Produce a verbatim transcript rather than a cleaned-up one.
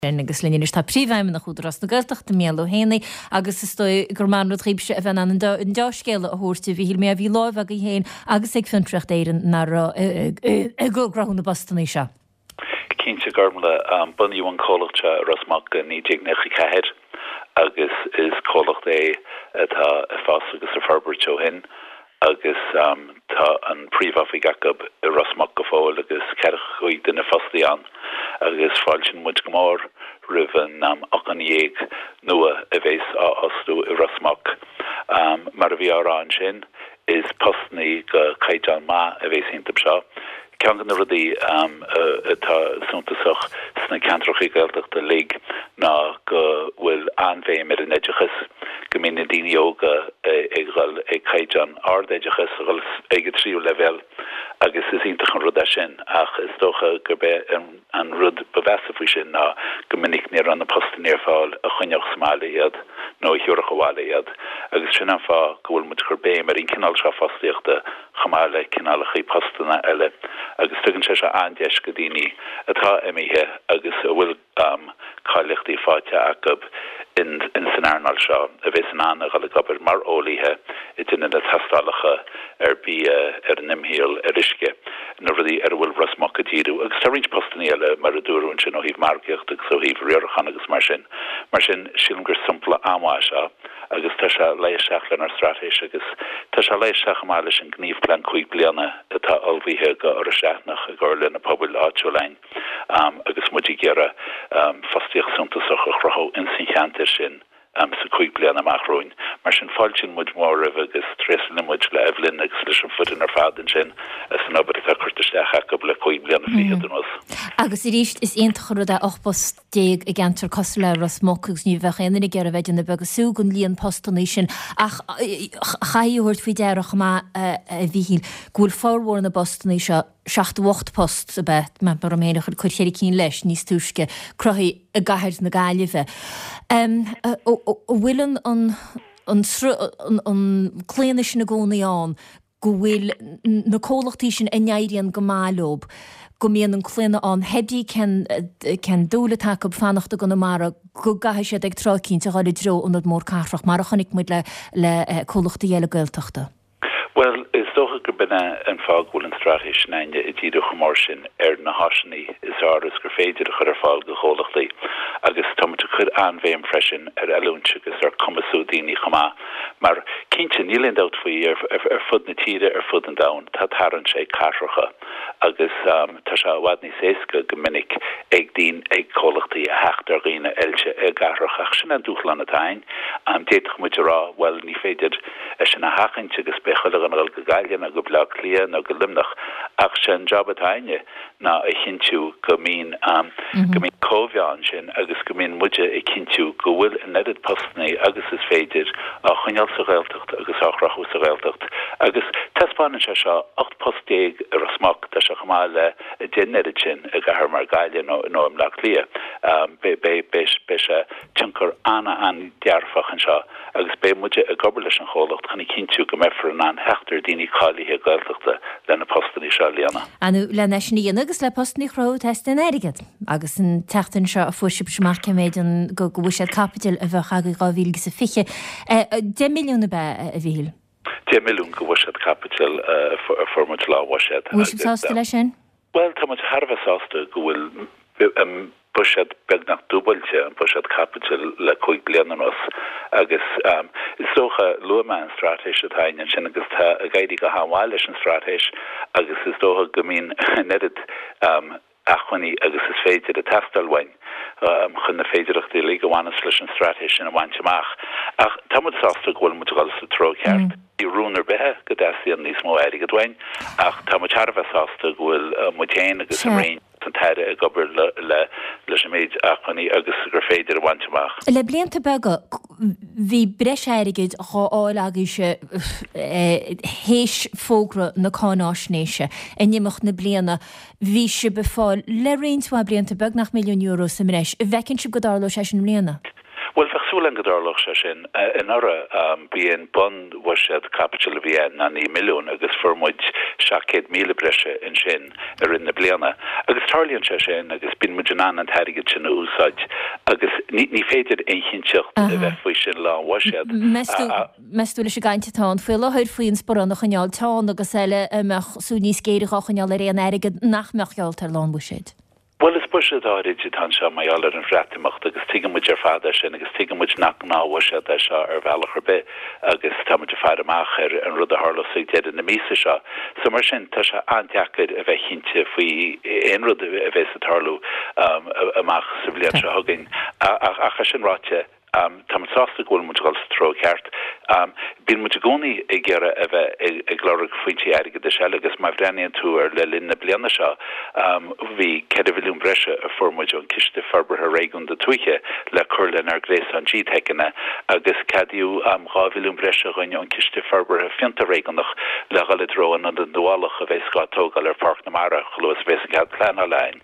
agus leine tá príomhhaim nach chuúdras na gaiach de méú héna agus is stoi gur man tríbse a bheit an an dáscéile a thuirte bhí mé a bhí láimh a héin agus ag fintracht éan nar ggógrahún na Boston seo. Cínte garmla an bunníú an cólachte rasmach nídig nechi cehead agus is cólacht é atá a fás agus a farberteo hin agus um, tá an príomhafi gacab i rasmach go fáil agus ceirch chuig duna fastí an agus fáilsin muid go mór rivan um, ach an dhéag nua a bhés á osú i rasmach um, mar a bhí árán sin is postnaí go caiideán má a bhés hintab seo. Ceangan na rudí um, atá súntasach sna cantrachaí gailteachta lig ná go bhfuil anbhéim ar an éidechas go mbeadh na daoine óga ag ghil ag caiideán ard éidechas ag tríú level agus is iontach an rud é sin ach is dócha gur bé an rud bevesa faoi sin ná go minic níor an na postanéir fáil a chuineach smála iad nó thiúrach bhála iad agus sin an fá go bhfuil muid gur béim ar on cinál seo fástaíochta chamála cinálachaí postanna eile agus tugann sé se andeis go daoine atá imithe agus bhfuil um, cáilechtaí fáte agab in, in san airnal seo a bheits an anna gal gabar mar ólíthe i dtine na tastálacha ar bí ar an imhíal ar isce na rudí ar bhfuil rasmach a díú agus tá rint postaní eile mar a dúrún sin ó híh marceocht agus ó híh riorchan agus mar sin mar sin sílim gur sampla amá seo agus tá se leiseach len ar stratéis agus tá se leiseach máile sin gníomh plan chuig bliana atá almhíthe go ar a seaachnach a gur lena pobl áúlein um, agus muidí gera um, fastíoch suntasach a chrothó insincheantar sin um, sa chuig bliana amachróin mar sin fáil sin muid mór rih agus trésan na muid le eflin agus leis an futin ar fádan sin as an obair a chuirteisteach a go le chuig bliana fiad an os. Agus i ríist is éontach rud a ochbos déag a gantar cos le rasmach agus ní bheith éana gur a bheith na begus súgan líon postaní sin ach chaíúirt fao dearach má a bhíhíl gúil fáhór na Bostaní seo seacht post a bet me mar am héanaach chuir chéir cín leis níos túisce croí a gaiir na gáileh. Bhfuilan an cléine sin na gcónaíán go bhfuil na cólachtaí sin inéiríonn go máilób go míon an cléine an hebdí cen dúla take ab fannachta go na mara go gaithe sé ag trácín a gáil dro an mór carfach mar a chonig muid le le cólachtaí eile gailteachta. Well, is dócha gur bena an fághúil an stratéis naine i dtíad chumór sin ar na háisinaí is áras gur féidir a chur ar fáil go chólachtaí agus támata chud anbhéim freisin ar eilúnte agus ar cumasú daoine chumá mar cinnte nílíonn dát faoi ar, ar, ar fud na tíide ar fud an dain tá tarann sé carracha agus um, tá se bhhad níos éasca go minic ag dín ag chólachtaí a hecht ar ghaoine eilte ag garrachach sin an dúchlan atáin am déadach muid rá well ní féidir sin a hachainte agus bechal an gal go gailen a go bla lían a go limnach ach sin jobbatáine na a hinú go mín um, go mín cóbheán sin agus go mín muide i cinú go bhfuil in nedid postnaí agus is féidir a chuineal sa réiltecht agus áchrachú sa réiltecht agus tespáin se seo acht postéig ar a smach tá se chamáile a dénneid sin a gahar mar gailen nó nó am lach lia um, be be be be se tinkar anna an dearfach an seo agus be muide a gobar leis an cholacht chanig cinú go mefar an an heachtar daoine cáilíthe gailteachta lena postaní seo líana. Anú le neisinaíon agus le postaní chró testin airigad agus an teachtain seo a fuisib semach méidir go go bhisiad capital a bheith aga gáhíl sa fiche. De milliúna be a bhíl? De milliún go bhisiad capital formid lá bhisiad. Bhisiad sásta lei sin? Well, tá muid Harbh sásta go bhfuil bushad begnach dúbailte an bushad capital le chuig blianan os agus um, is socha luama an stratéis atáin an sin agus tá a gaiidi go hámáil leis an stratéis agus is dócha go mín nedid um, achhaní agus is féidir a testalhain um, chun na féidirachtaí lí gohhanas leis an stratéis sin a bhaintteach ach tamid sásta gohfuil mu gal sa tro ceart i rúnar bethe go deí an níos mó éiri go dhain ach tamid Harbh sásta gohfuil uh, mutéin agus an réin an taide a gobar le le leis méid achchaní agus gur féidir a bhaintteach. Le blianta bega bhí breis airigid á áil agus héis fógra na cánáisnéise a nimach na bliana bhí se befáil le réonshá blianta beg nach milliún euro sa mreis a bhecinn si go dála sé sin mléana. Well, fach súlan godorlach se sin in ara bí an bun wasad capital vi na ní milliún agus formmuid seacéad míle brese in sin ar in na bliana agus tarlíonn se sin agus bin mu an an teige sin úsáid agus ní féidir éhinseocht a bheith faoi sin lá wasad. Meú se gaiintetá fuil leir faoin sporannach chanealtá agus eile meach sú níos céireach chaneal ar an aige nachmeachgeall tar lá buisiid. Well is bush áid tan se mai all an fretimach agus timuid ar fada sin agus timuid nach ná se se ar bhealach be agus tam fe amach ar an rud a hála sig de in na mísa se. So mar sin tá se anteachid a bheith chinte faoi ein rud a bheits atarlú amach sa bblion se hagin a sin ráte. Um, Tá sásta ghfuil mu gáil tro ceart. Um, Bín mu gcónaí i ggéire a bheith ag glóra faointí aige de se agus má bhdaíonn tú ar le linn na bliana seo bhí cead bhiliún breise a formmuid an ciste farbartha réún de tuiche le chuirlen ar grééis an G teicena agus cadíú am gá bhiliún breise chuine an ciste farbartha fianta réganach le gaile droan an den dúálach a bheith sátógáil ar park na mara chlós bheits an cead plean lein.